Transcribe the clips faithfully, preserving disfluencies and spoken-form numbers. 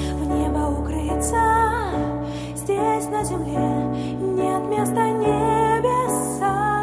в небо укрыться. Здесь на земле нет места небесам.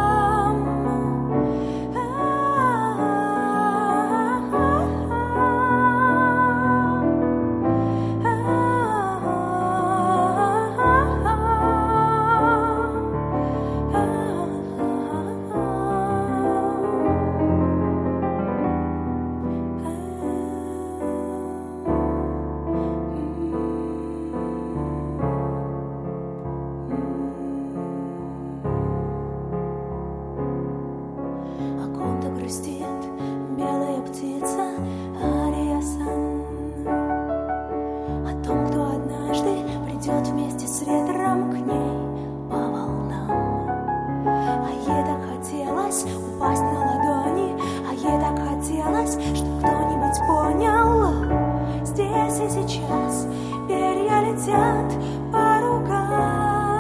Грустит белая птица Ариасан о том, кто однажды придет вместе с ветром к ней по волнам. А ей так хотелось упасть на ладони, а ей так хотелось, чтобы кто-нибудь понял. Здесь и сейчас перья летят по рукам.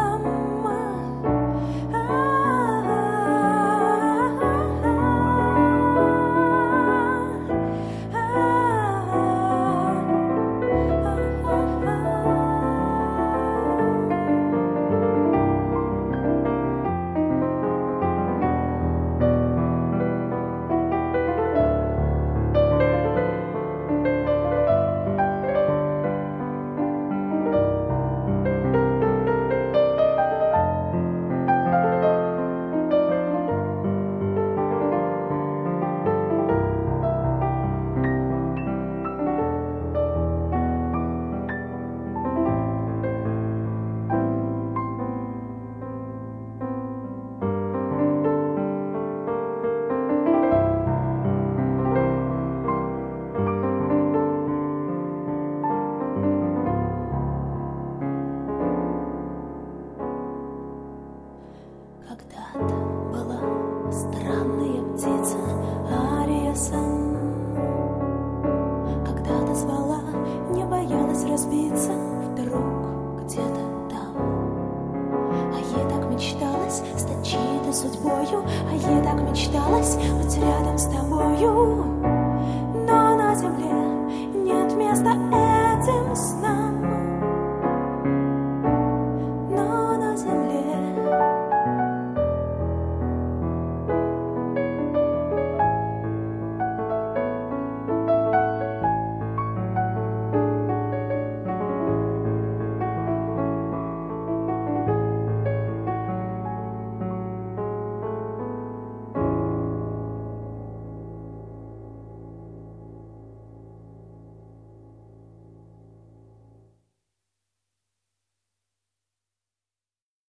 Когда-то была странная птица Ариасан, когда-то звала, не боялась разбиться вдруг где-то там. А ей так мечталось стать чьей-то судьбою, а ей так мечталось быть рядом с тобою.